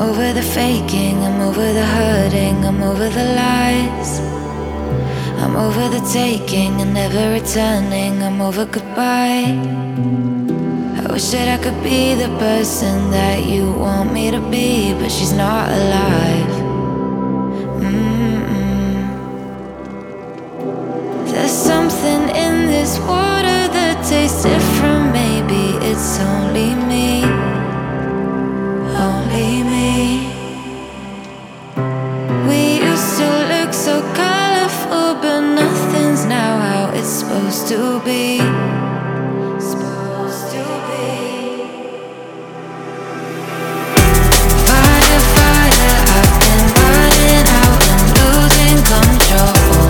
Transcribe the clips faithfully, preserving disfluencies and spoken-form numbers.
over the faking, I'm over the hurting, I'm over the lies. I'm over the taking and never returning, I'm over goodbye. I wish that I could be the person that you want me to be, but she's not alive. Mm-mm. There's something in this water that tastes different, maybe it's only me. Only me. We used to look so colorful, but nothing's now how it's supposed to be. Supposed to be. Fire, fire, I've been burning out and losing control.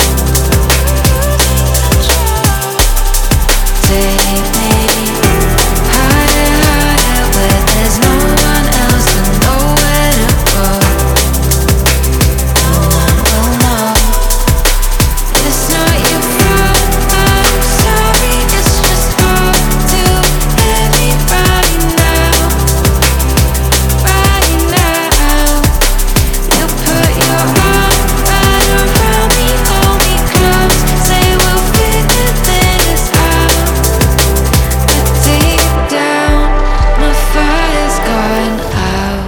Take me higher, higher, where there's no one else and nowhere to go. No one will know. It's not your fault, I'm sorry. It's just all too heavy right now. Right now. You put your arm right around me, hold me close, say we'll figure this out. But deep down, my fire's gone out.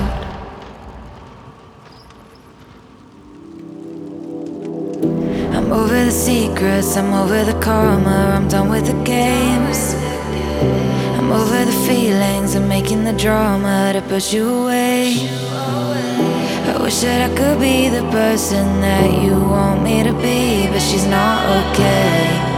I'm over the secrets, I'm over the karma, I'm done with the games. I'm over the feelings, I'm making the drama to push you away. I wish that I could be the person that you want me to be, but she's not okay.